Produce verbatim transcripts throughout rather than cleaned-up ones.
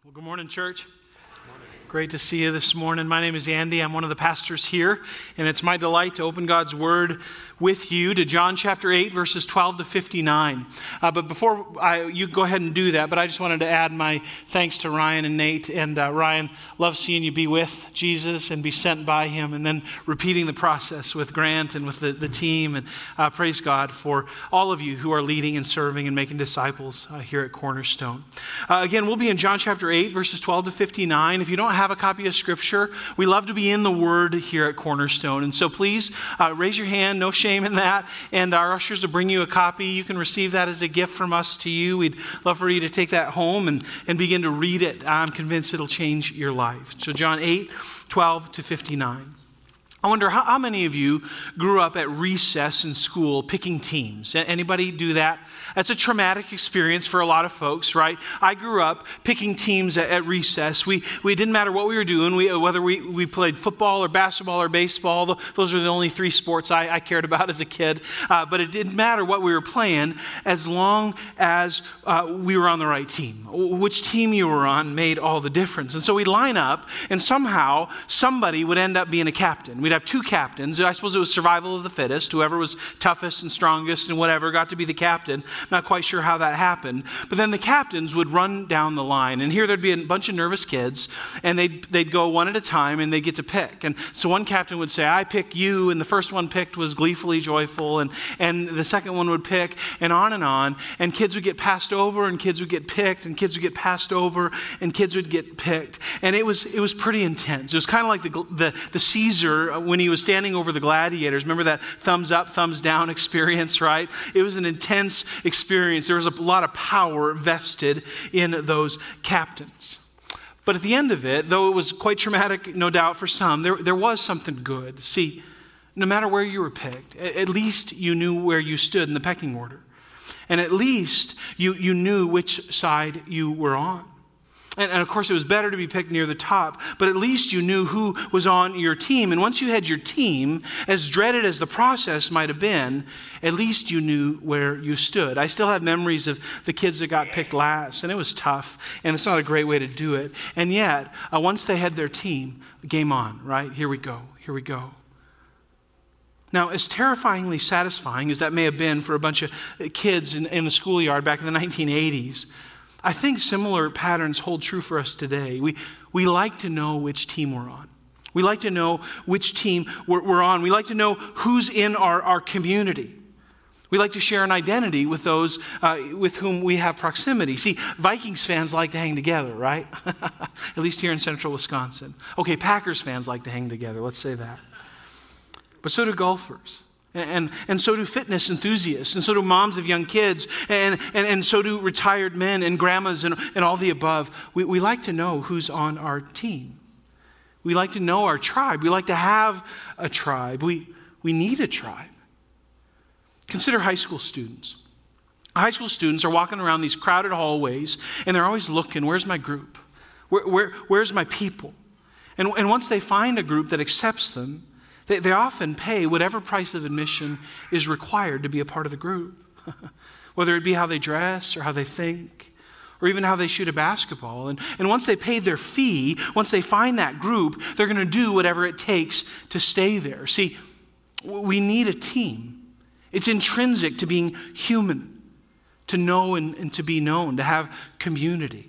Well, good morning, church. Great to see you this morning. My name is Andy. I'm one of the pastors here, and it's my delight to open God's Word with you to John chapter eight, verses twelve to fifty-nine. Uh, but before I, you go ahead and do that, but I just wanted to add my thanks to Ryan and Nate. And uh, Ryan, love seeing you be with Jesus and be sent by Him, and then repeating the process with Grant and with the, the team. And uh, praise God for all of you who are leading and serving and making disciples uh, here at Cornerstone. Uh, again, we'll be in John chapter eight, verses twelve to fifty-nine. If you don't have a copy of Scripture, we love to be in the Word here at Cornerstone. And so please uh, raise your hand, no shame in that, and our ushers will bring you a copy. You can receive that as a gift from us to you. We'd love for you to take that home and, and begin to read it. I'm convinced it'll change your life. So John eight, twelve to fifty-nine. I wonder how, how many of you grew up at recess in school picking teams? Anybody do that? That's a traumatic experience for a lot of folks, right? I grew up picking teams at, at recess. We we didn't matter what we were doing, we, whether we, we played football or basketball or baseball. Those were the only three sports I, I cared about as a kid. Uh, but it didn't matter what we were playing as long as uh, we were on the right team. Which team you were on made all the difference. And so we'd line up, and somehow somebody would end up being a captain. We'd have two captains. I suppose it was survival of the fittest. Whoever was toughest and strongest and whatever got to be the captain. Not quite sure how that happened. But then the captains would run down the line. And here there'd be a bunch of nervous kids. And they'd, they'd go one at a time and they'd get to pick. And so one captain would say, I pick you. And the first one picked was gleefully joyful. And, and the second one would pick, and on and on. And kids would get passed over, and kids would get picked, and kids would get passed over, and kids would get picked. And it was it was pretty intense. It was kind of like the, the, the Caesar when he was standing over the gladiators. Remember that thumbs up, thumbs down experience, right? It was an intense experience. There was a lot of power vested in those captains. But at the end of it, though it was quite traumatic, no doubt, for some, there, there was something good. See, no matter where you were picked, at least you knew where you stood in the pecking order. And at least you, you knew which side you were on. And, and of course, it was better to be picked near the top, but at least you knew who was on your team. And once you had your team, as dreaded as the process might have been, at least you knew where you stood. I still have memories of the kids that got picked last, and it was tough, and it's not a great way to do it. And yet, uh, once they had their team, game on, right? Here we go, here we go. Now, as terrifyingly satisfying as that may have been for a bunch of kids in, in the schoolyard back in the nineteen eighties, I think similar patterns hold true for us today. We we like to know which team we're on. We like to know which team we're, we're on. We like to know who's in our, our community. We like to share an identity with those uh, with whom we have proximity. See, Vikings fans like to hang together, right? At least here in central Wisconsin. Okay, Packers fans like to hang together. Let's say that. But so do golfers. And, and so do fitness enthusiasts, and so do moms of young kids, and, and, and so do retired men and grandmas and, and all the above. We, we like to know who's on our team. We like to know our tribe. We like to have a tribe. We, we need a tribe. Consider high school students. High school students are walking around these crowded hallways, and they're always looking, where's my group? Where, where, where's my people? And, and once they find a group that accepts them, They, they often pay whatever price of admission is required to be a part of the group, whether it be how they dress or how they think or even how they shoot a basketball. And, and once they paid their fee, once they find that group, they're going to do whatever it takes to stay there. See, we need a team. It's intrinsic to being human, to know and, and to be known, to have community.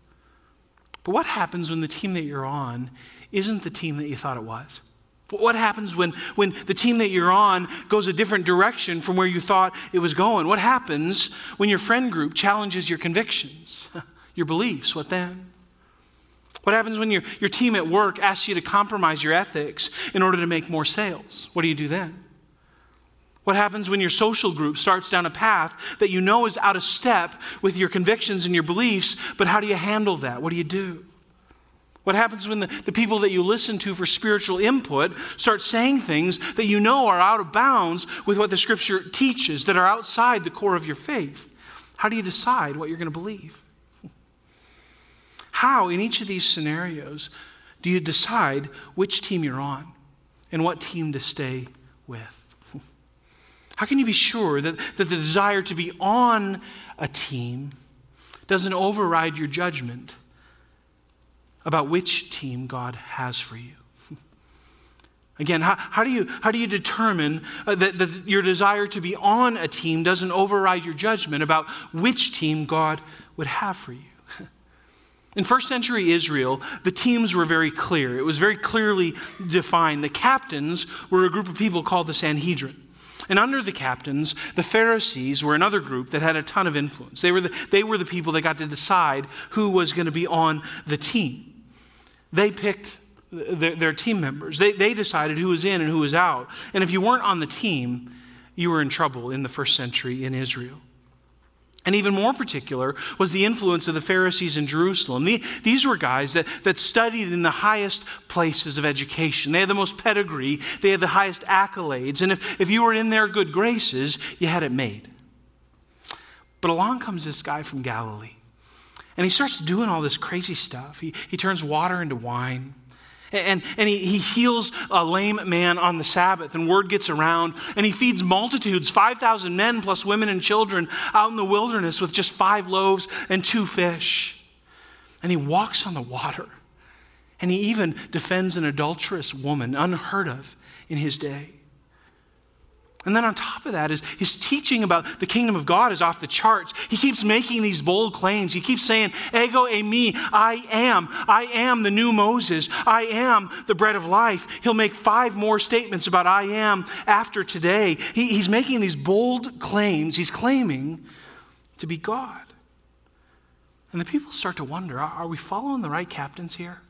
But what happens when the team that you're on isn't the team that you thought it was? What happens when, when the team that you're on goes a different direction from where you thought it was going? What happens when your friend group challenges your convictions, your beliefs? What then? What happens when your, your team at work asks you to compromise your ethics in order to make more sales? What do you do then? What happens when your social group starts down a path that you know is out of step with your convictions and your beliefs, but how do you handle that? What do you do? What happens when the, the people that you listen to for spiritual input start saying things that you know are out of bounds with what the Scripture teaches, that are outside the core of your faith? How do you decide what you're going to believe? How, in each of these scenarios, do you decide which team you're on and what team to stay with? How can you be sure that, that the desire to be on a team doesn't override your judgment about which team God has for you. Again, how, how do you how do you determine uh, that, that your desire to be on a team doesn't override your judgment about which team God would have for you? In first century Israel, the teams were very clear. It was very clearly defined. The captains were a group of people called the Sanhedrin. And under the captains, the Pharisees were another group that had a ton of influence. They were the, they were the people that got to decide who was going to be on the team. They picked their, their team members. They, they decided who was in and who was out. And if you weren't on the team, you were in trouble in the first century in Israel. And even more particular was the influence of the Pharisees in Jerusalem. These were guys that, that studied in the highest places of education. They had the most pedigree. They had the highest accolades. And if, if you were in their good graces, you had it made. But along comes this guy from Galilee. And he starts doing all this crazy stuff. He, he turns water into wine. And, and he, he heals a lame man on the Sabbath, and word gets around, and he feeds multitudes, five thousand men plus women and children out in the wilderness with just five loaves and two fish. And he walks on the water, and he even defends an adulterous woman, unheard of in his day. And then on top of that is his teaching about the kingdom of God is off the charts. He keeps making these bold claims. He keeps saying, ego eimi, I am. I am the new Moses. I am the bread of life. He'll make five more statements about I am after today. He, he's making these bold claims. He's claiming to be God. And the people start to wonder, are, are we following the right captains here?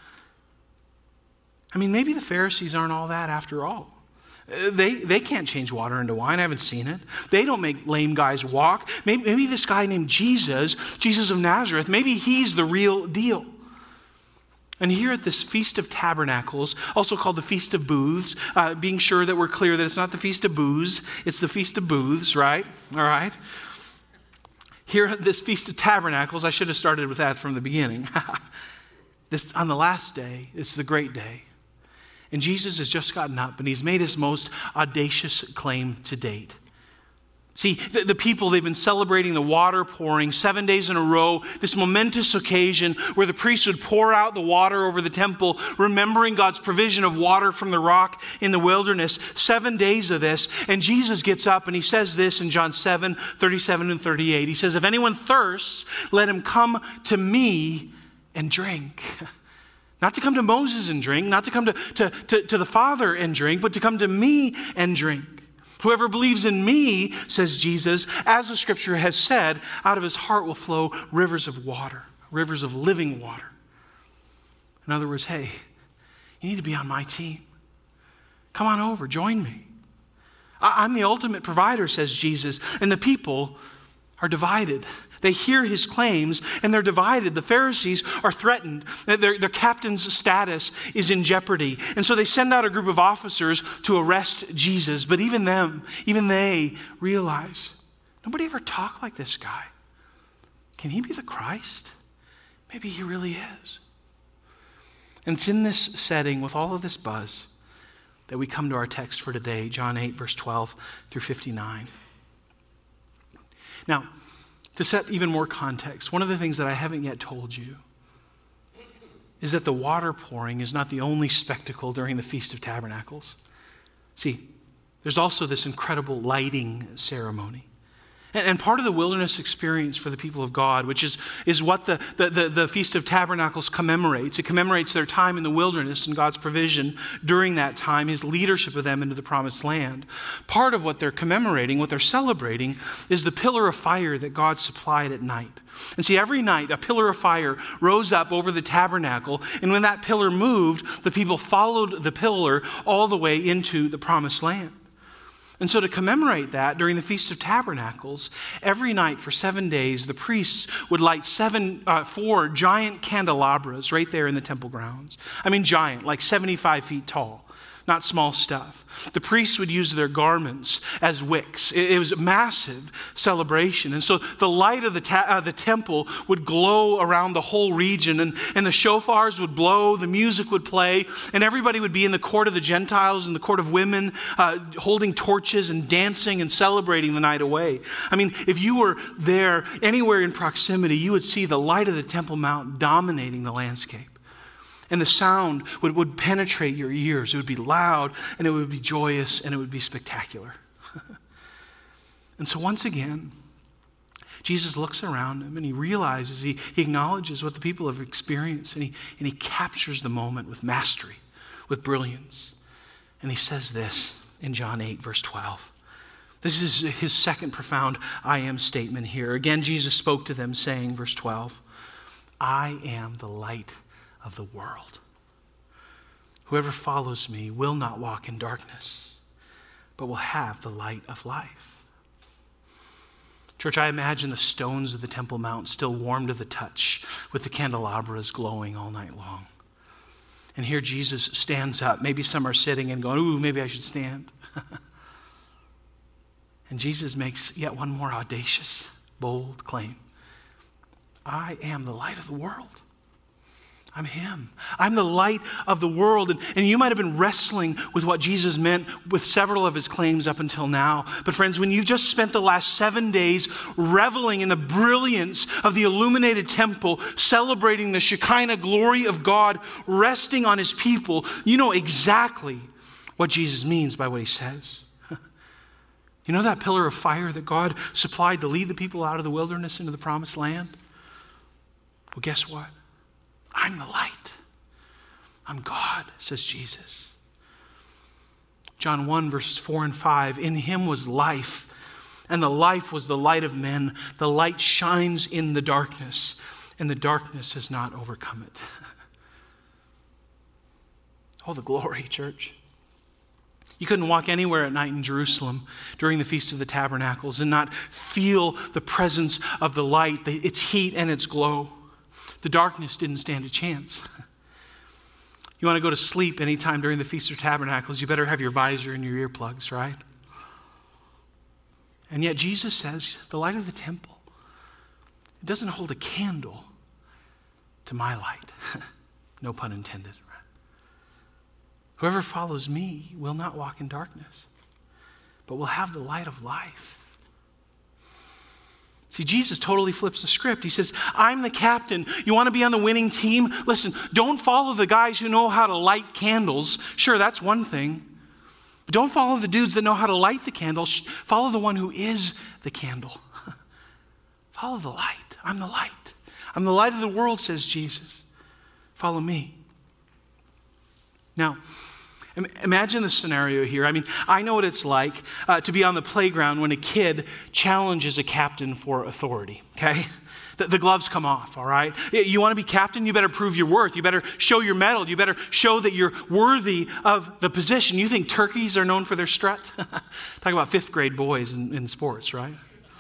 I mean, maybe the Pharisees aren't all that after all. They they can't change water into wine. I haven't seen it. They don't make lame guys walk. Maybe, maybe this guy named Jesus, Jesus of Nazareth, maybe he's the real deal. And here at this Feast of Tabernacles, also called the Feast of Booths, uh, being sure that we're clear that it's not the Feast of Booths, it's the Feast of Booths, right? All right. Here at this Feast of Tabernacles, I should have started with that from the beginning. This on the last day, it's the great day. And Jesus has just gotten up and he's made his most audacious claim to date. See, the, the people, they've been celebrating the water pouring seven days in a row, this momentous occasion where the priests would pour out the water over the temple, remembering God's provision of water from the rock in the wilderness. Seven days of this. And Jesus gets up and he says this in John seven, thirty-seven and thirty-eight. He says, if anyone thirsts, let him come to me and drink. Not to come to Moses and drink, not to come to, to, to, to the Father and drink, but to come to me and drink. Whoever believes in me, says Jesus, as the scripture has said, out of his heart will flow rivers of water, rivers of living water. In other words, hey, you need to be on my team. Come on over, join me. I, I'm the ultimate provider, says Jesus, and the people are divided. They hear his claims and they're divided. The Pharisees are threatened. Their, their captain's status is in jeopardy. And so they send out a group of officers to arrest Jesus. But even them, even they realize, nobody ever talked like this guy. Can he be the Christ? Maybe he really is. And it's in this setting with all of this buzz that we come to our text for today, John eight, verse twelve through fifty-nine. Now, to set even more context, one of the things that I haven't yet told you is that the water pouring is not the only spectacle during the Feast of Tabernacles. See, there's also this incredible lighting ceremony. And, and part of the wilderness experience for the people of God, which is, is what the, the, the, the Feast of Tabernacles commemorates. It commemorates their time in the wilderness and God's provision during that time, his leadership of them into the promised land. Part of what they're commemorating, what they're celebrating, is the pillar of fire that God supplied at night. And see, every night a pillar of fire rose up over the tabernacle, and when that pillar moved, the people followed the pillar all the way into the promised land. And so to commemorate that, during the Feast of Tabernacles, every night for seven days, the priests would light seven, uh, four giant candelabras right there in the temple grounds. I mean giant, like seventy-five feet tall, not small stuff. The priests would use their garments as wicks. It, it was a massive celebration. And so the light of the, ta- uh, the temple would glow around the whole region, and, and the shofars would blow, the music would play, and everybody would be in the court of the Gentiles and the court of women, uh, holding torches and dancing and celebrating the night away. I mean, if you were there anywhere in proximity, you would see the light of the Temple Mount dominating the landscape. And the sound would, would penetrate your ears. It would be loud, and it would be joyous, and it would be spectacular. And so once again, Jesus looks around him and he realizes, he, he acknowledges what the people have experienced, and he, and he captures the moment with mastery, with brilliance. And he says this in John eight, verse twelve. This is his second profound I am statement here. Again, Jesus spoke to them saying, verse twelve, I am the light of the world. Whoever follows me will not walk in darkness, but will have the light of life. Church, I imagine the stones of the Temple Mount still warm to the touch with the candelabras glowing all night long. And here Jesus stands up. Maybe some are sitting and going, ooh, maybe I should stand. And Jesus makes yet one more audacious, bold claim. I am the light of the world. I'm him. I'm the light of the world. And, and you might have been wrestling with what Jesus meant with several of his claims up until now. But friends, when you've just spent the last seven days reveling in the brilliance of the illuminated temple, celebrating the Shekinah glory of God resting on his people, you know exactly what Jesus means by what he says. You know that pillar of fire that God supplied to lead the people out of the wilderness into the promised land? Well, guess what? I'm the light. I'm God, says Jesus. John one, verses four and five, in him was life, and the life was the light of men. The light shines in the darkness, and the darkness has not overcome it. Oh, the glory, church. You couldn't walk anywhere at night in Jerusalem during the Feast of the Tabernacles and not feel the presence of the light, its heat and its glow. The darkness didn't stand a chance. You want to go to sleep anytime during the Feast of Tabernacles, you better have your visor and your earplugs, right? And yet Jesus says, the light of the temple, it doesn't hold a candle to my light. No pun intended, right? Whoever follows me will not walk in darkness, but will have the light of life. See, Jesus totally flips the script. He says, I'm the captain. You want to be on the winning team? Listen, don't follow the guys who know how to light candles. Sure, that's one thing. But don't follow the dudes that know how to light the candles. Follow the one who is the candle. Follow the light. I'm the light. I'm the light of the world, says Jesus. Follow me. Now, imagine the scenario here. I mean, I know what it's like uh, to be on the playground when a kid challenges a captain for authority, okay? The, the gloves come off, all right? You want to be captain? You better prove your worth. You better show your medal. You better show that you're worthy of the position. You think turkeys are known for their strut? Talk about fifth grade boys in, in sports, right?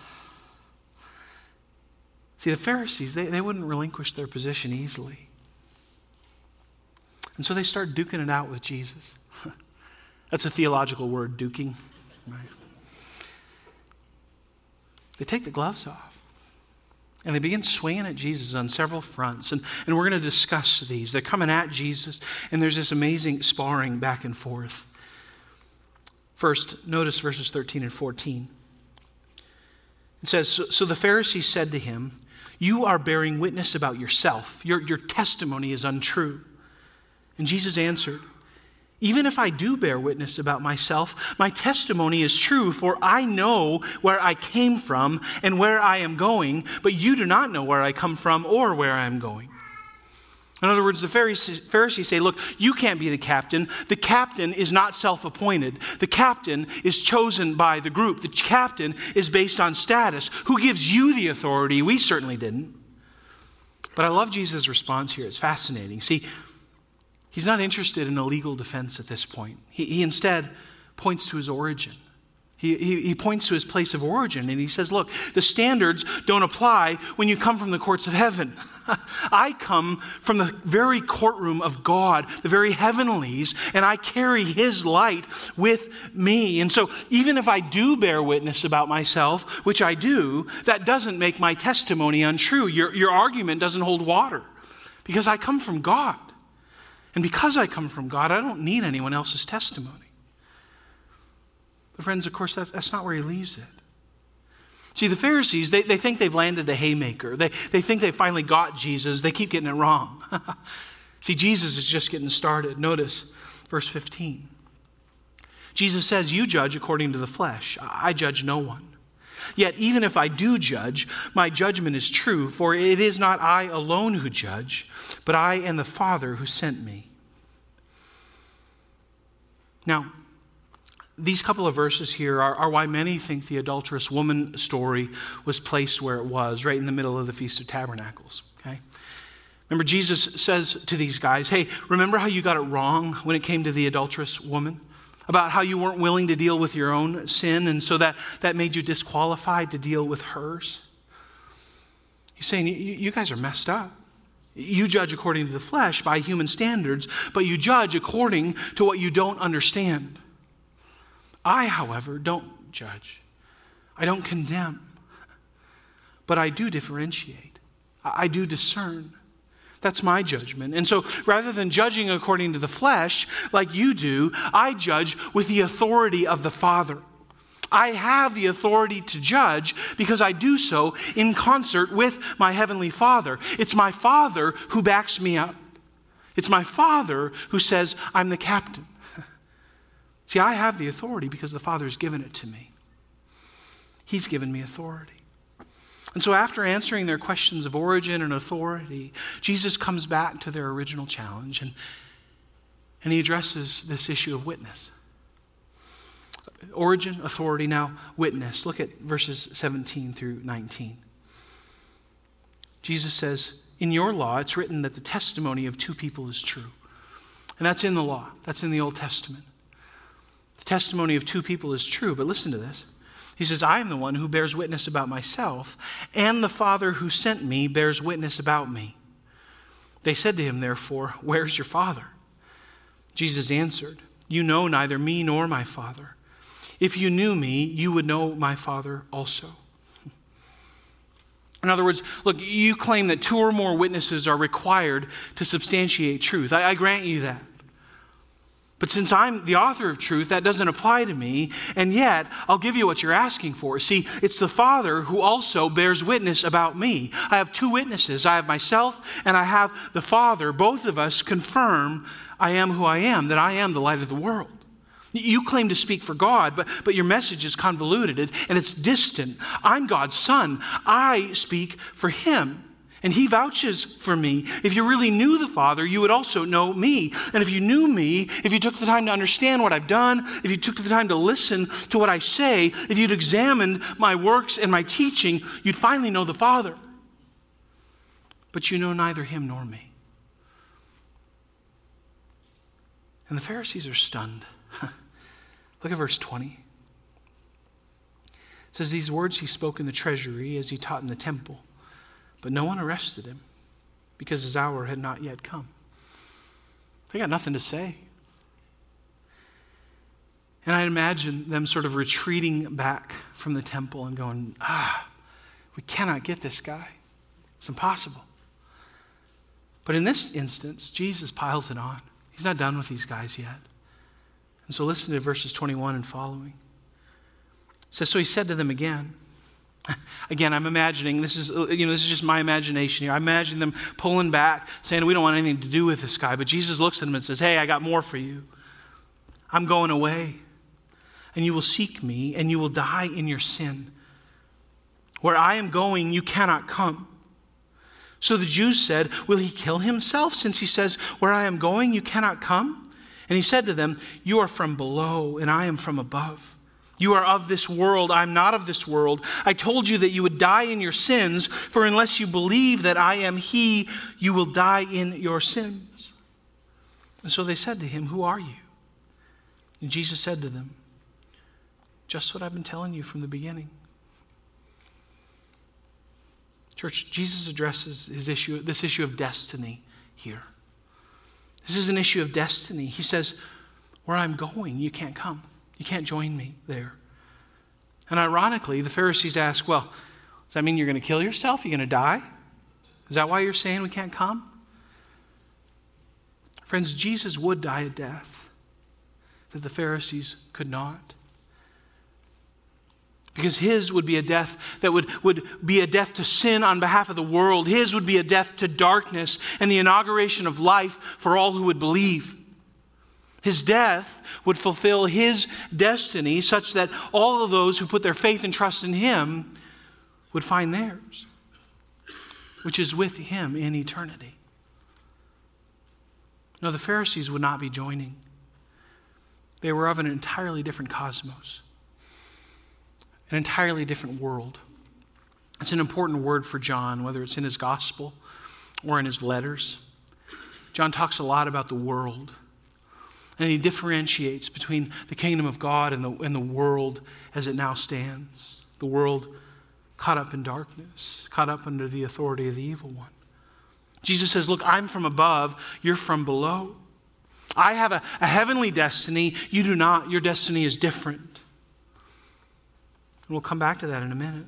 See, the Pharisees, they, they wouldn't relinquish their position easily. And so they start duking it out with Jesus. That's a theological word, duking. Right? They take the gloves off. And they begin swinging at Jesus on several fronts. And, and we're going to discuss these. They're coming at Jesus, and there's this amazing sparring back and forth. First, notice verses thirteen and fourteen. It says, So, so the Pharisees said to him, you are bearing witness about yourself. Your, your testimony is untrue. And Jesus answered, even if I do bear witness about myself, my testimony is true, for I know where I came from and where I am going, but you do not know where I come from or where I am going. In other words, the Pharisees, Pharisees say, look, you can't be the captain. The captain is not self-appointed. The captain is chosen by the group. The captain is based on status. Who gives you the authority? We certainly didn't. But I love Jesus' response here. It's fascinating. See, he's not interested in a legal defense at this point. He, he instead points to his origin. He, he, he points to his place of origin, and he says, look, the standards don't apply when you come from the courts of heaven. I come from the very courtroom of God, the very heavenlies, and I carry his light with me. And so even if I do bear witness about myself, which I do, that doesn't make my testimony untrue. Your, your argument doesn't hold water because I come from God. And because I come from God, I don't need anyone else's testimony. But friends, of course, that's, that's not where he leaves it. See, the Pharisees, they, they think they've landed a haymaker. They, they think they finally got Jesus. They keep getting it wrong. See, Jesus is just getting started. Notice verse fifteen. Jesus says, you judge according to the flesh. I judge no one. Yet even if I do judge, my judgment is true, for it is not I alone who judge, but I and the Father who sent me. Now, these couple of verses here are, are why many think the adulterous woman story was placed where it was, right in the middle of the Feast of Tabernacles. Okay? Remember, Jesus says to these guys, hey, remember how you got it wrong when it came to the adulterous woman? About how you weren't willing to deal with your own sin, and so that, that made you disqualified to deal with hers? He's saying, you, you guys are messed up. You judge according to the flesh by human standards, but you judge according to what you don't understand. I, however, don't judge. I don't condemn. But I do differentiate. I do discern. That's my judgment. And so rather than judging according to the flesh like you do, I judge with the authority of the Father. I have the authority to judge because I do so in concert with my Heavenly Father. It's my Father who backs me up. It's my Father who says, I'm the captain. See, I have the authority because the Father has given it to me. He's given me authority. And so after answering their questions of origin and authority, Jesus comes back to their original challenge and, and he addresses this issue of witness. Origin, authority, now witness. Look at verses seventeen through nineteen. Jesus says, in your law, it's written that the testimony of two people is true. And that's in the law. That's in the Old Testament. The testimony of two people is true, but listen to this. He says, I am the one who bears witness about myself, and the Father who sent me bears witness about me. They said to him, therefore, where's your Father? Jesus answered, you know neither me nor my Father. If you knew me, you would know my Father also. In other words, look, you claim that two or more witnesses are required to substantiate truth. I, I grant you that. But since I'm the author of truth, that doesn't apply to me, and yet I'll give you what you're asking for. See, it's the Father who also bears witness about me. I have two witnesses. I have myself and I have the Father. Both of us confirm I am who I am, that I am the light of the world. You claim to speak for God, but, but your message is convoluted and it's distant. I'm God's Son. I speak for Him. And He vouches for me. If you really knew the Father, you would also know me. And if you knew me, if you took the time to understand what I've done, if you took the time to listen to what I say, if you'd examined my works and my teaching, you'd finally know the Father. But you know neither Him nor me. And the Pharisees are stunned. Look at verse twenty. It says, these words he spoke in the treasury as he taught in the temple. But no one arrested him because his hour had not yet come. They got nothing to say. And I imagine them sort of retreating back from the temple and going, ah, we cannot get this guy. It's impossible. But in this instance, Jesus piles it on. He's not done with these guys yet. And so listen to verses twenty-one and following. It says, so he said to them again, Again, I'm imagining, this is, you know, this is just my imagination here. I imagine them pulling back, saying, we don't want anything to do with this guy. But Jesus looks at them and says, hey, I got more for you. I'm going away, and you will seek me, and you will die in your sin. Where I am going, you cannot come. So the Jews said, will he kill himself, since he says, where I am going, you cannot come? And he said to them, you are from below, and I am from above. You are of this world, I am not of this world. I told you that you would die in your sins, for unless you believe that I am He, you will die in your sins. And so they said to him, who are you? And Jesus said to them, just what I've been telling you from the beginning. Church, Jesus addresses his issue, this issue of destiny here. This is an issue of destiny. He says, where I'm going, you can't come. You can't join me there. And ironically, the Pharisees ask, well, does that mean you're going to kill yourself? You're going to die? Is that why you're saying we can't come? Friends, Jesus would die a death that the Pharisees could not. Because his would be a death that would, would be a death to sin on behalf of the world. His would be a death to darkness and the inauguration of life for all who would believe. His death would fulfill his destiny such that all of those who put their faith and trust in him would find theirs, which is with him in eternity. No, the Pharisees would not be joining. They were of an entirely different cosmos, an entirely different world. It's an important word for John, whether it's in his gospel or in his letters. John talks a lot about the world, and he differentiates between the kingdom of God and the, and the world as it now stands. The world caught up in darkness, caught up under the authority of the evil one. Jesus says, look, I'm from above, you're from below. I have a, a heavenly destiny, you do not. Your destiny is different. And we'll come back to that in a minute.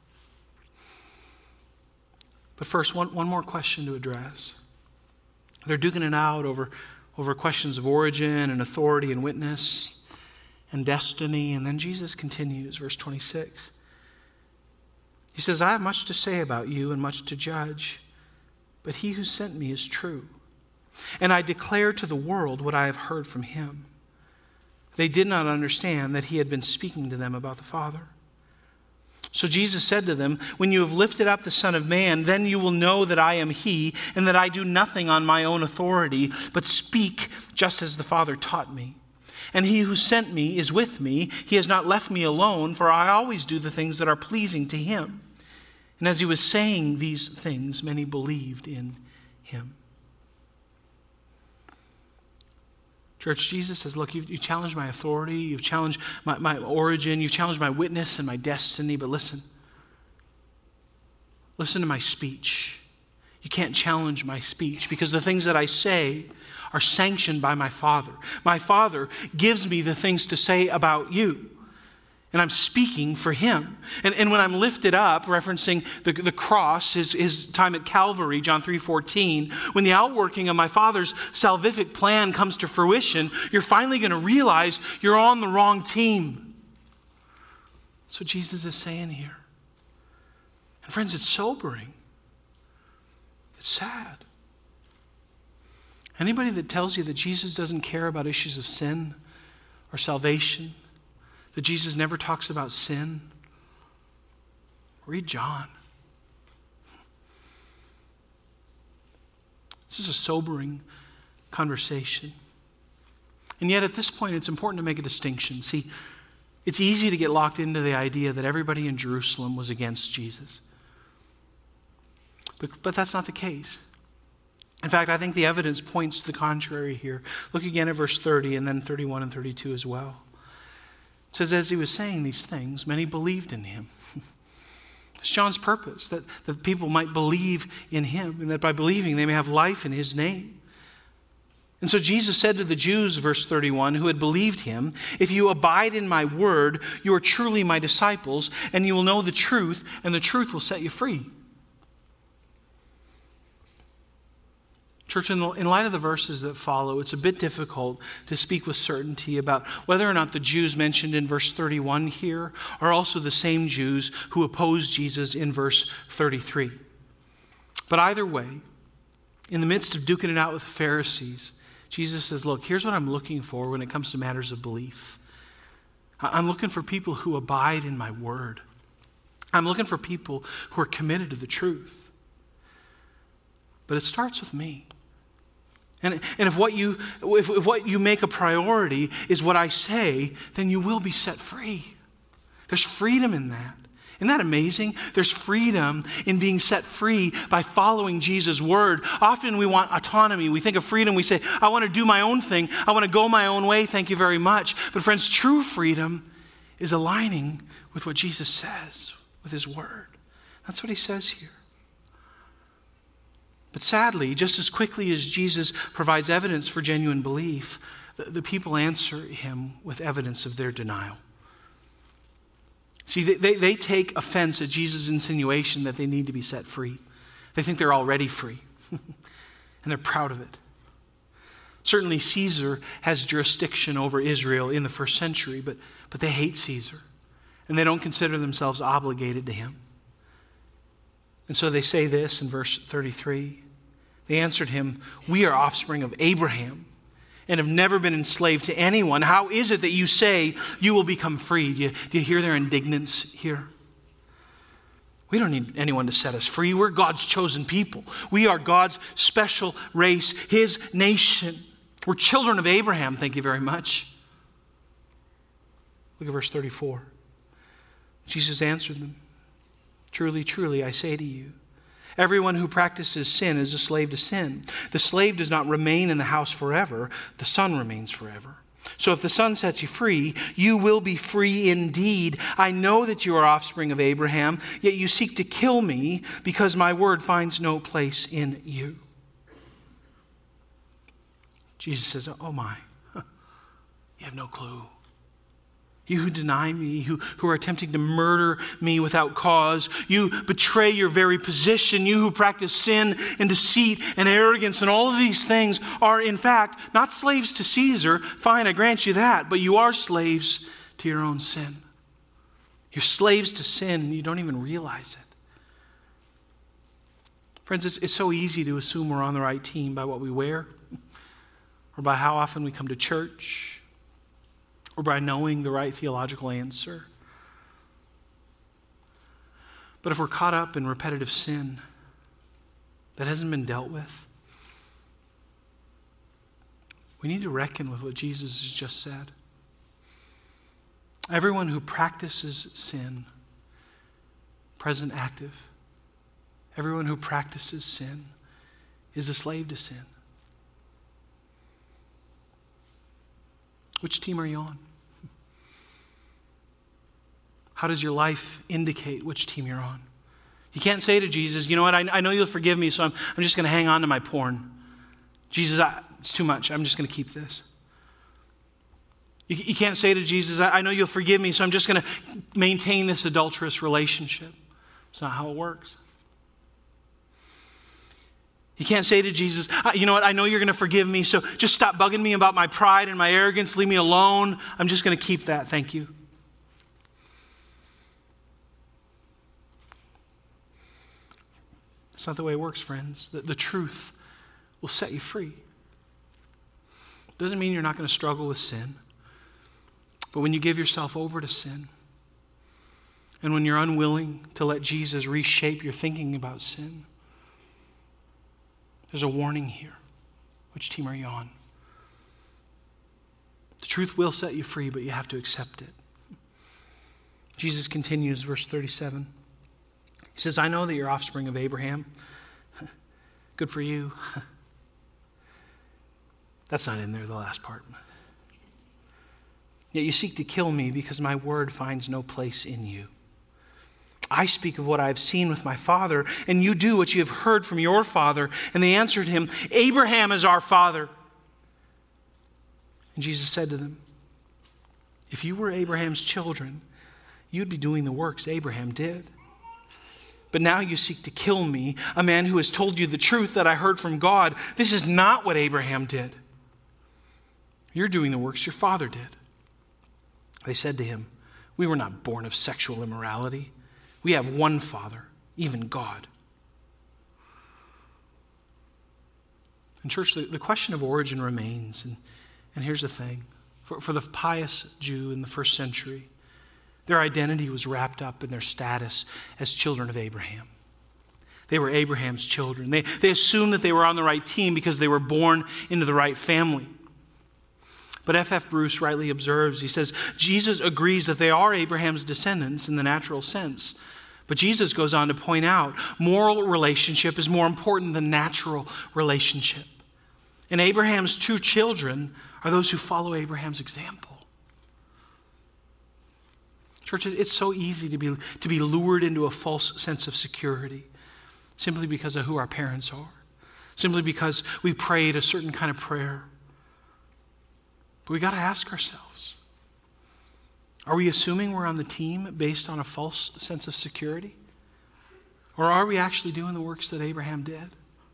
But first, one, one more question to address. They're duking it out over, over questions of origin and authority and witness and destiny. And then Jesus continues, verse twenty-six. He says, I have much to say about you and much to judge, but he who sent me is true. And I declare to the world what I have heard from him. They did not understand that he had been speaking to them about the Father. So Jesus said to them, when you have lifted up the Son of Man, then you will know that I am he, and that I do nothing on my own authority, but speak just as the Father taught me. And he who sent me is with me. He has not left me alone, for I always do the things that are pleasing to him. And as he was saying these things, many believed in him. Church, Jesus says, look, you've, you've challenged my authority, you've challenged my, my origin, you've challenged my witness and my destiny, but listen. Listen to my speech. You can't challenge my speech because the things that I say are sanctioned by my Father. My Father gives me the things to say about you. And I'm speaking for him. And, and when I'm lifted up, referencing the, the cross, his, his time at Calvary, John three fourteen, when the outworking of my Father's salvific plan comes to fruition, you're finally going to realize you're on the wrong team. That's what Jesus is saying here. And friends, it's sobering. It's sad. Anybody that tells you that Jesus doesn't care about issues of sin or salvation, that Jesus never talks about sin, read John. This is a sobering conversation. And yet at this point, it's important to make a distinction. See, it's easy to get locked into the idea that everybody in Jerusalem was against Jesus. But, but that's not the case. In fact, I think the evidence points to the contrary here. Look again at verse thirty and then thirty-one and thirty-two as well. It says, as he was saying these things, many believed in him. It's John's purpose, that, that people might believe in him, and that by believing they may have life in his name. And so Jesus said to the Jews, verse thirty-one, who had believed him, if you abide in my word, you are truly my disciples, and you will know the truth, and the truth will set you free. Church, in light of the verses that follow, it's a bit difficult to speak with certainty about whether or not the Jews mentioned in verse thirty-one here are also the same Jews who opposed Jesus in verse thirty-three. But either way, in the midst of duking it out with the Pharisees, Jesus says, look, here's what I'm looking for when it comes to matters of belief. I'm looking for people who abide in my word. I'm looking for people who are committed to the truth. But it starts with me. And, and if what you if, if what you make a priority is what I say, then you will be set free. There's freedom in that. Isn't that amazing? There's freedom in being set free by following Jesus' word. Often we want autonomy. We think of freedom. We say, I want to do my own thing. I want to go my own way. Thank you very much. But friends, true freedom is aligning with what Jesus says, with his word. That's what he says here. But sadly, just as quickly as Jesus provides evidence for genuine belief, the, the people answer him with evidence of their denial. See, they, they, they take offense at Jesus' insinuation that they need to be set free. They think they're already free, and they're proud of it. Certainly, Caesar has jurisdiction over Israel in the first century, but, but they hate Caesar. and they don't consider themselves obligated to him. And so they say this in verse thirty-three. They answered him, "We are offspring of Abraham and have never been enslaved to anyone. How is it that you say you will become free?" Do you, do you hear their indignance here? We don't need anyone to set us free. We're God's chosen people. We are God's special race, his nation. We're children of Abraham, thank you very much. Look at verse thirty-four. Jesus answered them, "Truly, truly, I say to you, everyone who practices sin is a slave to sin. The slave does not remain in the house forever. The Son remains forever. So if the Son sets you free, you will be free indeed. I know that you are offspring of Abraham, yet you seek to kill me because my word finds no place in you." Jesus says, "Oh my, you have no clue. You who deny me, who, who are attempting to murder me without cause, you betray your very position, you who practice sin and deceit and arrogance and all of these things are in fact not slaves to Caesar. Fine, I grant you that, but you are slaves to your own sin. You're slaves to sin and you don't even realize it." Friends, it's, it's so easy to assume we're on the right team by what we wear or by how often we come to church, or by knowing the right theological answer. But if we're caught up in repetitive sin that hasn't been dealt with, we need to reckon with what Jesus has just said. Everyone who practices sin, present active, everyone who practices sin is a slave to sin. Which team are you on? How does your life indicate which team you're on? You can't say to Jesus, "You know what, I, I know you'll forgive me, so I'm, I'm just going to hang on to my porn. Jesus, I, it's too much. I'm just going to keep this." You, you can't say to Jesus, I, I know you'll forgive me, so I'm just going to maintain this adulterous relationship. It's not how it works. You can't say to Jesus, "You know what, I know you're going to forgive me, so just stop bugging me about my pride and my arrogance. Leave me alone. I'm just going to keep that. Thank you." It's not the way it works, friends. The, the truth will set you free. It doesn't mean you're not going to struggle with sin. But when you give yourself over to sin, and when you're unwilling to let Jesus reshape your thinking about sin, there's a warning here. Which team are you on? The truth will set you free, but you have to accept it. Jesus continues, verse thirty-seven. He says, "I know that you're offspring of Abraham." Good for you. That's not in there, the last part. "Yet you seek to kill me because my word finds no place in you. I speak of what I have seen with my father, and you do what you have heard from your father." And they answered him, "Abraham is our father." And Jesus said to them, "If you were Abraham's children, you'd be doing the works Abraham did. But now you seek to kill me, a man who has told you the truth that I heard from God. This is not what Abraham did. You're doing the works your father did." They said to him, "We were not born of sexual immorality. We have one Father, even God." And church, the, the question of origin remains. And, and here's the thing. For, for the pious Jew in the first century, their identity was wrapped up in their status as children of Abraham. They were Abraham's children. They, they assumed that they were on the right team because they were born into the right family. But F F Bruce rightly observes, he says, Jesus agrees that they are Abraham's descendants in the natural sense. But Jesus goes on to point out, moral relationship is more important than natural relationship. And Abraham's true children are those who follow Abraham's example. Church, it's so easy to be, to be lured into a false sense of security simply because of who our parents are, simply because we prayed a certain kind of prayer. But we got to ask ourselves, are we assuming we're on the team based on a false sense of security? Or are we actually doing the works that Abraham did?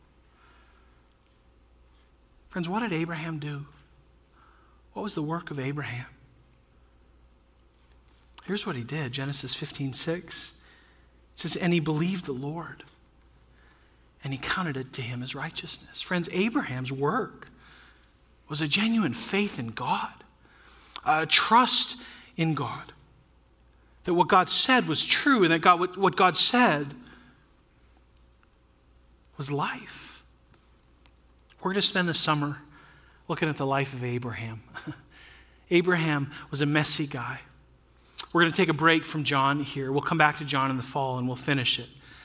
Friends, what did Abraham do? What was the work of Abraham? Here's what he did, Genesis fifteen six. It says, and he believed the Lord, and he counted it to him as righteousness. Friends, Abraham's work was a genuine faith in God, a trust in God, that what God said was true, and that God, what, what God said was life. We're going to spend the summer looking at the life of Abraham. Abraham was a messy guy. We're going to take a break from John here. We'll come back to John in the fall and we'll finish it.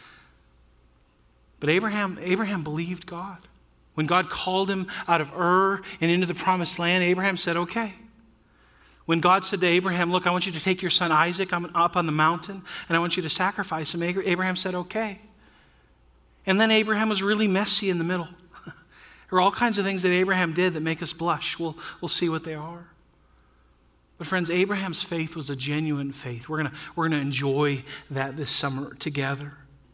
But Abraham, Abraham believed God. When God called him out of Ur and into the promised land, Abraham said, okay. When God said to Abraham, look, I want you to take your son Isaac up on the mountain and I want you to sacrifice him, Abraham said, okay. And then Abraham was really messy in the middle. There are all kinds of things that Abraham did that make us blush. We'll, we'll see what they are. But friends, Abraham's faith was a genuine faith. We're going to we're going to enjoy that this summer together.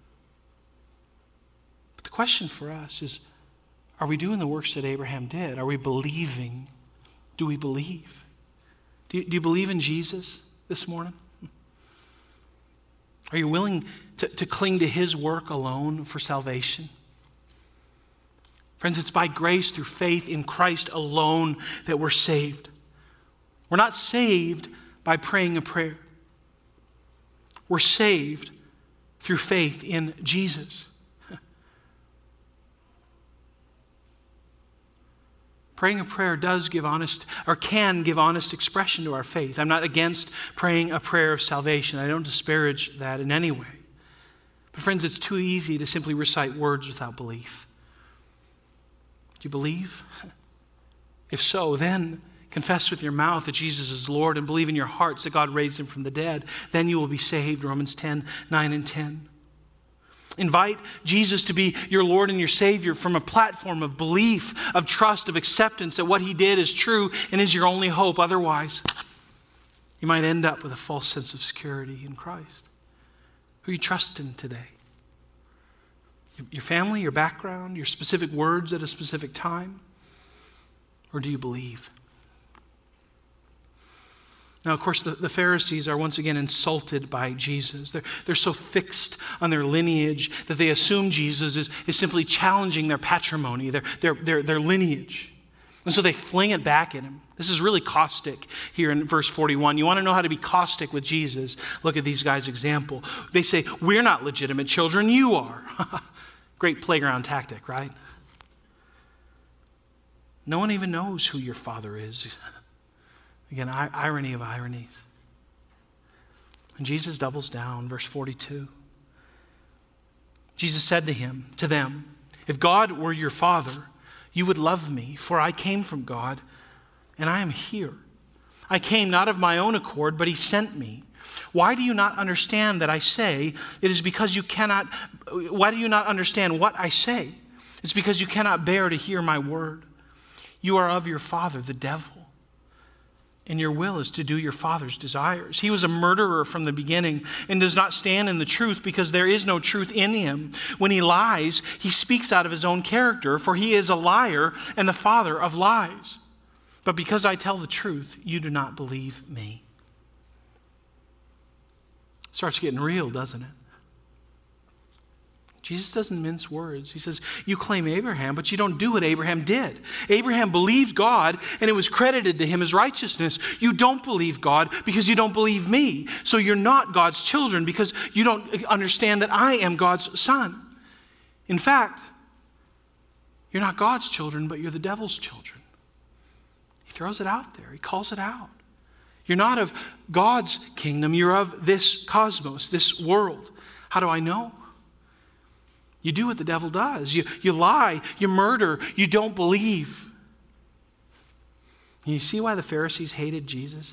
But the question for us is, are we doing the works that Abraham did? Are we believing? Do we believe? Do you, do you believe in Jesus this morning? Are you willing to, to cling to his work alone for salvation? Friends, it's by grace through faith in Christ alone that we're saved. We're not saved by praying a prayer. We're saved through faith in Jesus. Praying a prayer does give honest, or can give honest expression to our faith. I'm not against praying a prayer of salvation. I don't disparage that in any way. But friends, it's too easy to simply recite words without belief. Do you believe? If so, then confess with your mouth that Jesus is Lord and believe in your hearts that God raised him from the dead. Then you will be saved, Romans ten, nine and ten. Invite Jesus to be your Lord and your Savior from a platform of belief, of trust, of acceptance that what he did is true and is your only hope. Otherwise, you might end up with a false sense of security in Christ. Who are you trusting today? Your family, your background, your specific words at a specific time? Or do you believe? Now, of course, the, the Pharisees are once again insulted by Jesus. They're, they're so fixed on their lineage that they assume Jesus is, is simply challenging their patrimony, their, their, their, their lineage. And so they fling it back at him. This is really caustic here in verse forty-one. You want to know how to be caustic with Jesus? Look at these guys' example. They say, we're not legitimate children, you are. Great playground tactic, right? No one even knows who your father is. Again, irony of ironies. And Jesus doubles down, verse forty-two. Jesus said to him, to them, if God were your father, you would love me, for I came from God, and I am here. I came not of my own accord, but he sent me. Why do you not understand that I say? It is because you cannot, why do you not understand what I say? It's because you cannot bear to hear my word. You are of your father, the devil, and your will is to do your father's desires. He was a murderer from the beginning and does not stand in the truth because there is no truth in him. When he lies, he speaks out of his own character, for he is a liar and the father of lies. But because I tell the truth, you do not believe me. It starts getting real, doesn't it? Jesus doesn't mince words. He says, you claim Abraham, but you don't do what Abraham did. Abraham believed God, and it was credited to him as righteousness. You don't believe God because you don't believe me. So you're not God's children because you don't understand that I am God's son. In fact, you're not God's children, but you're the devil's children. He throws it out there. He calls it out. You're not of God's kingdom. You're of this cosmos, this world. How do I know? You do what the devil does. You, you lie, you murder, you don't believe. And you see why the Pharisees hated Jesus?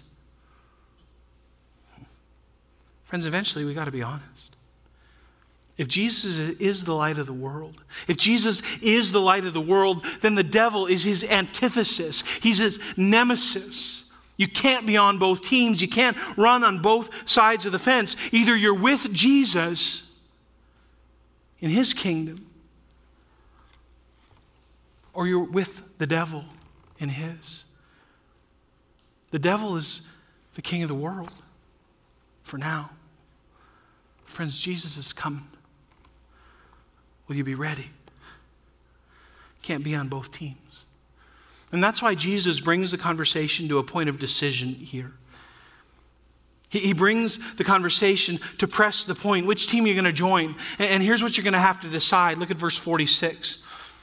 Friends, eventually we got to be honest. If Jesus is the light of the world, if Jesus is the light of the world, then the devil is his antithesis. He's his nemesis. You can't be on both teams. You can't run on both sides of the fence. Either you're with Jesus in his kingdom, or you're with the devil in his. The devil is the king of the world. for now. Friends, Jesus is coming. Will you be ready? Can't be on both teams. And that's why Jesus brings the conversation to a point of decision here. He, he brings the conversation to press the point, which team you're going to join. And, and here's what you're going to have to decide. Look at verse forty-six.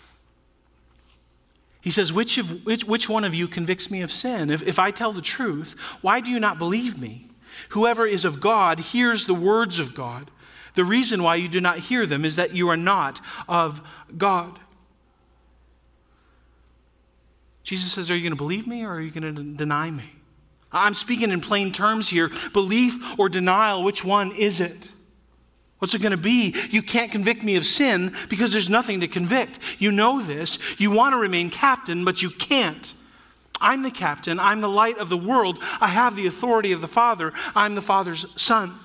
He says, which, of, which, which one of you convicts me of sin? If, if I tell the truth, why do you not believe me? Whoever is of God hears the words of God. The reason why you do not hear them is that you are not of God. Jesus says, are you going to believe me or are you going to deny me? I'm speaking in plain terms here. Belief or denial, which one is it? What's it going to be? You can't convict me of sin because there's nothing to convict. You know this. You want to remain captain, but you can't. I'm the captain. I'm the light of the world. I have the authority of the Father. I'm the Father's son.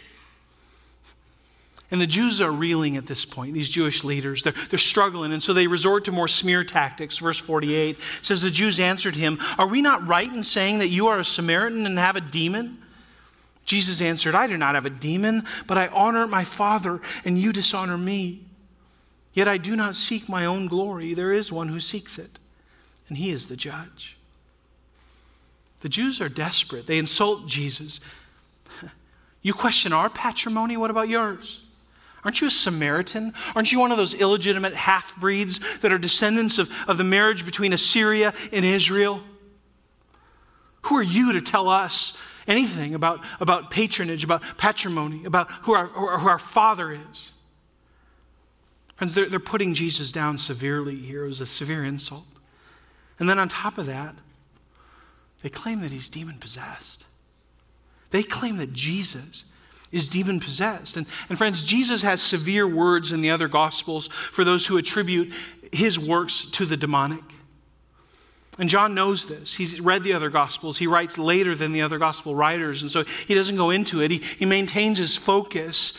And the Jews are reeling at this point, these Jewish leaders. They're, they're struggling, and so they resort to more smear tactics. Verse forty-eight says, the Jews answered him, are we not right in saying that you are a Samaritan and have a demon? Jesus answered, I do not have a demon, but I honor my Father, and you dishonor me. Yet I do not seek my own glory. There is one who seeks it, and he is the judge. The Jews are desperate. They insult Jesus. You question our patrimony, what about yours? Aren't you a Samaritan? Aren't you one of those illegitimate half-breeds that are descendants of, of the marriage between Assyria and Israel? Who are you to tell us anything about, about patronage, about patrimony, about who our, who our Father is? Friends, they're, they're putting Jesus down severely here. It was a severe insult. And then on top of that, they claim that he's demon-possessed. They claim that Jesus is demon-possessed. And, and friends, Jesus has severe words in the other Gospels for those who attribute his works to the demonic. And John knows this. He's read the other Gospels. He writes later than the other Gospel writers, and so he doesn't go into it. He, he maintains his focus.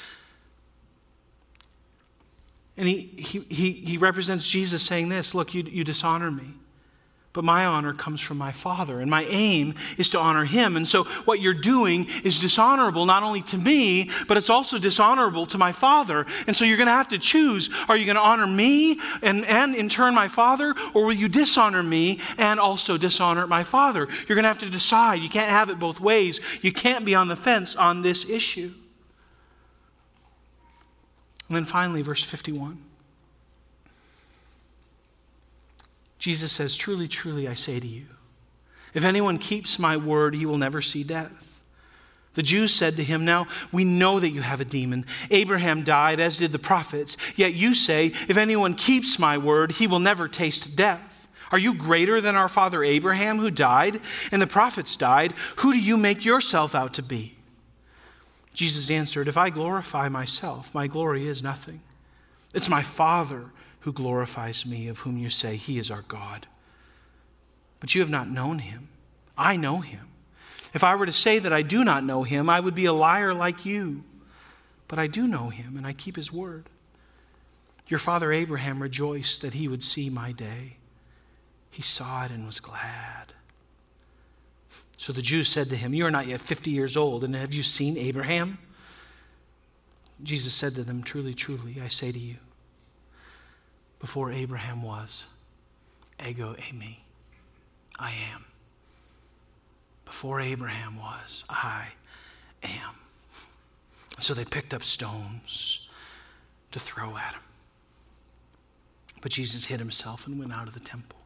And he, he, he, he represents Jesus saying this, look, you, you dishonor me. But my honor comes from my Father, and my aim is to honor him. And so what you're doing is dishonorable not only to me, but it's also dishonorable to my Father. And so you're going to have to choose. Are you going to honor me and, and in turn my Father, or will you dishonor me and also dishonor my Father? You're going to have to decide. You can't have it both ways. You can't be on the fence on this issue. And then finally, verse fifty-one. Jesus says, truly, truly, I say to you, if anyone keeps my word, he will never see death. The Jews said to him, now we know that you have a demon. Abraham died, as did the prophets. Yet you say, if anyone keeps my word, he will never taste death. Are you greater than our father Abraham, who died, and the prophets died? Who do you make yourself out to be? Jesus answered, if I glorify myself, my glory is nothing. It's my Father who glorifies me, of whom you say he is our God. But you have not known him. I know him. If I were to say that I do not know him, I would be a liar like you. But I do know him, and I keep his word. Your father Abraham rejoiced that he would see my day. He saw it and was glad. So the Jews said to him, you are not yet fifty years old, and have you seen Abraham? Jesus said to them, truly, truly, I say to you, before Abraham was, ego eimi, I am. Before Abraham was, I am. So they picked up stones to throw at him. But Jesus hid himself and went out of the temple.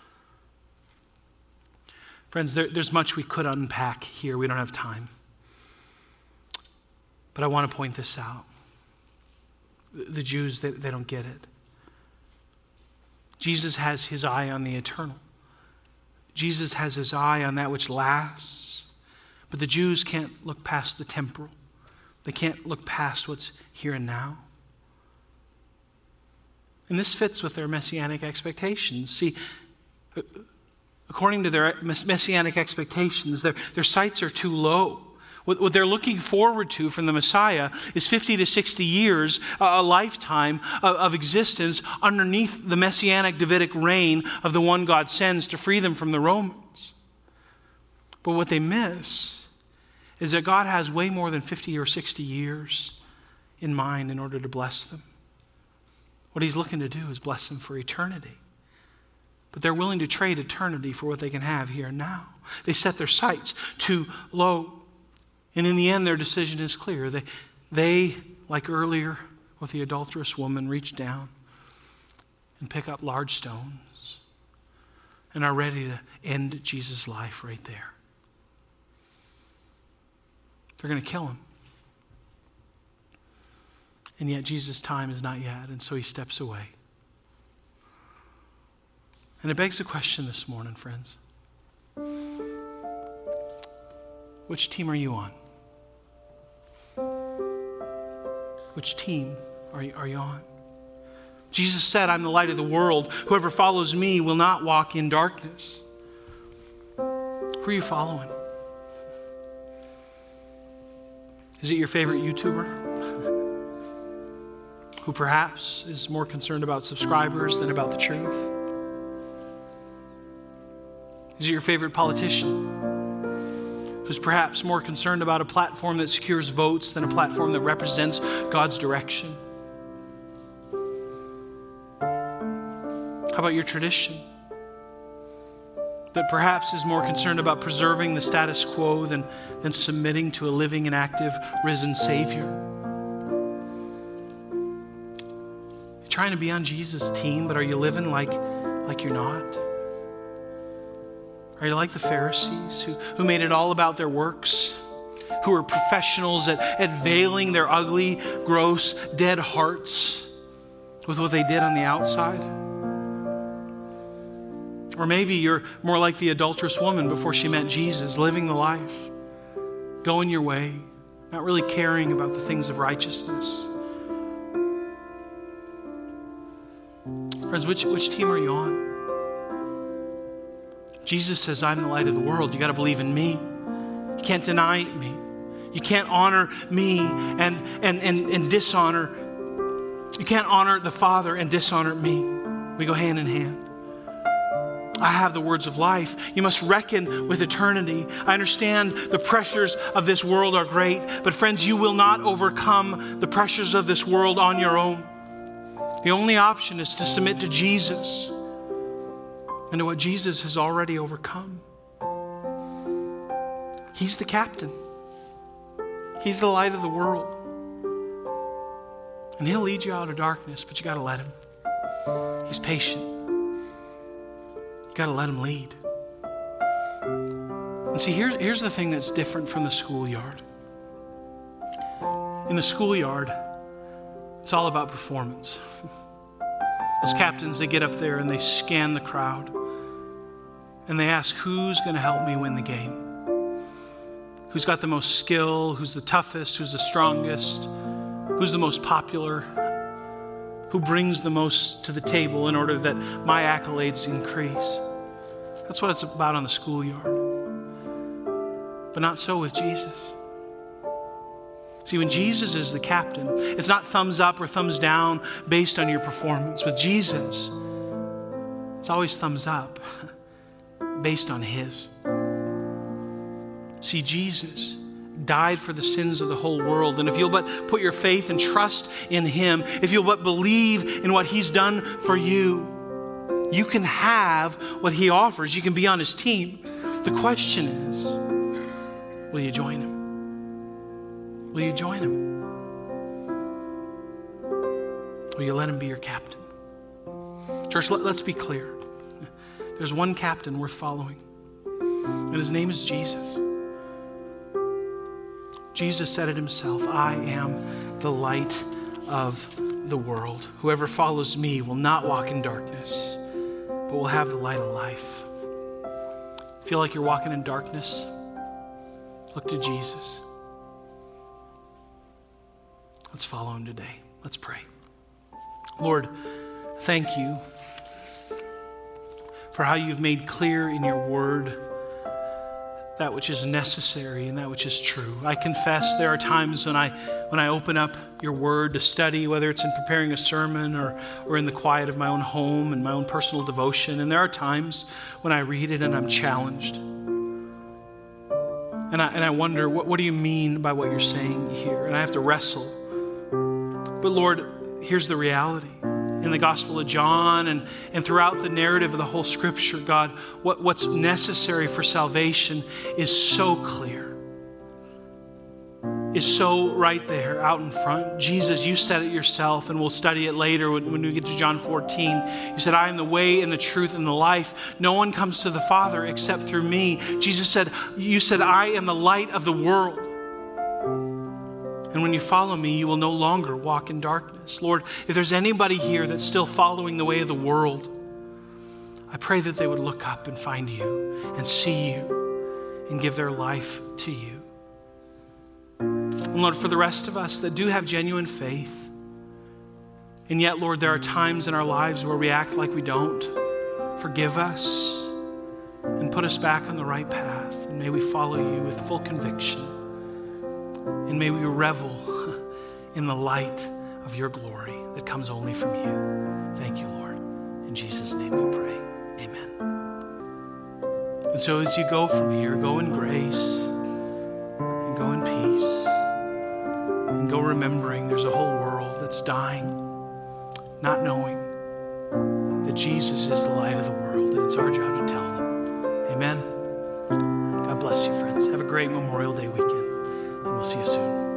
Friends, there, there's much we could unpack here. We don't have time. But I want to point this out. The Jews, they, they don't get it. Jesus has his eye on the eternal. Jesus has his eye on that which lasts. But the Jews can't look past the temporal. They can't look past what's here and now. And this fits with their messianic expectations. See, according to their messianic expectations, their, their sights are too low. What, what they're looking forward to from the Messiah is fifty to sixty years, a lifetime of, of existence underneath the messianic Davidic reign of the one God sends to free them from the Romans. But what they miss is that God has way more than fifty or sixty years in mind in order to bless them. What he's looking to do is bless them for eternity. But they're willing to trade eternity for what they can have here and now. They set their sights too low. And in the end, their decision is clear. They, they, like earlier with the adulterous woman, reach down and pick up large stones and are ready to end Jesus' life right there. They're going to kill him. And yet Jesus' time is not yet, and so he steps away. And it begs the question this morning, friends. Which team are you on? Which team are you, are you on? Jesus said, I'm the light of the world. Whoever follows me will not walk in darkness. Who are you following? Is it your favorite YouTuber? Who perhaps is more concerned about subscribers than about the truth? Is it your favorite politician who's perhaps more concerned about a platform that secures votes than a platform that represents God's direction? How about your tradition that perhaps is more concerned about preserving the status quo than, than submitting to a living and active risen Savior? You're trying to be on Jesus' team, but are you living like, like you're not? Are you like the Pharisees who, who made it all about their works, who were professionals at, at veiling their ugly, gross, dead hearts with what they did on the outside? Or maybe you're more like the adulterous woman before she met Jesus, living the life, going your way, not really caring about the things of righteousness. Friends, which, which team are you on? Jesus says, I'm the light of the world. You got to believe in me. You can't deny me. You can't honor me and, and, and, and dishonor. You can't honor the Father and dishonor me. We go hand in hand. I have the words of life. You must reckon with eternity. I understand the pressures of this world are great, but friends, you will not overcome the pressures of this world on your own. The only option is to submit to Jesus and to what Jesus has already overcome. He's the captain. He's the light of the world. And he'll lead you out of darkness, but you got to let him. He's patient. You got to let him lead. And see, here's, here's the thing that's different from the schoolyard. In the schoolyard, it's all about performance. As captains, they get up there and they scan the crowd. And they ask, who's going to help me win the game? Who's got the most skill? Who's the toughest? Who's the strongest? Who's the most popular? Who brings the most to the table in order that my accolades increase? That's what it's about on the schoolyard. But not so with Jesus. See, when Jesus is the captain, it's not thumbs up or thumbs down based on your performance. With Jesus, it's always thumbs up based on his. See, Jesus died for the sins of the whole world. And if you'll but put your faith and trust in him, if you'll but believe in what he's done for you, you can have what he offers. You can be on his team. The question is, will you join him? Will you join him? Will you let him be your captain? Church, let, let's be clear. There's one captain worth following, and his name is Jesus. Jesus said it himself, I am the light of the world. Whoever follows me will not walk in darkness, but will have the light of life. Feel like you're walking in darkness? Look to Jesus. Let's follow him today. Let's pray. Lord, thank you for how you've made clear in your word that which is necessary and that which is true. I confess there are times when I when I open up your word to study, whether it's in preparing a sermon or, or in the quiet of my own home and my own personal devotion. And there are times when I read it and I'm challenged. And I, and I wonder, what, what do you mean by what you're saying here? And I have to wrestle. But Lord, here's the reality. In the Gospel of John and, and throughout the narrative of the whole Scripture, God, what, what's necessary for salvation is so clear. Is so right there out in front. Jesus, you said it yourself, and we'll study it later when, when we get to John fourteen. You said, I am the way and the truth and the life. No one comes to the Father except through me. Jesus said, you said, I am the light of the world. And when you follow me, you will no longer walk in darkness. Lord, if there's anybody here that's still following the way of the world, I pray that they would look up and find you and see you and give their life to you. And Lord, for the rest of us that do have genuine faith, and yet, Lord, there are times in our lives where we act like we don't. Forgive us and put us back on the right path. And may we follow you with full conviction. And may we revel in the light of your glory that comes only from you. Thank you, Lord. In Jesus' name we pray. Amen. And so as you go from here, go in grace and go in peace. And go remembering there's a whole world that's dying, not knowing that Jesus is the light of the world, and it's our job to tell them. Amen. God bless you, friends. Have a great Memorial Day weekend, and we'll see you soon.